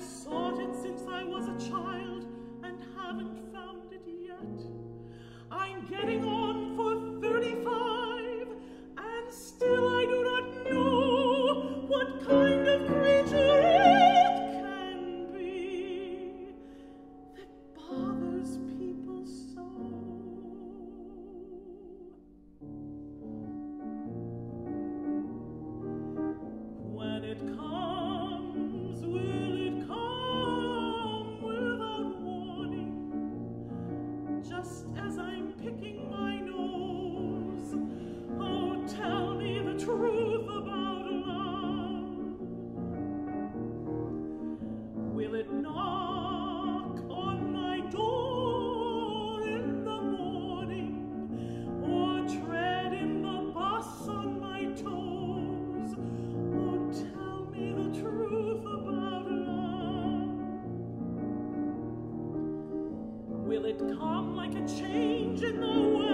sought it since I was a child and haven't found it yet. I'm getting on for 35 and still I do not know what kind of creature it can be that bothers people so. When it comes, will it come without warning, just as I'm picking my nose? Oh, tell me the truth about love. Will it knock on my door in the morning, or tread in the bus on my toes? Oh, tell me the truth about love. Will it come like a change in the weather?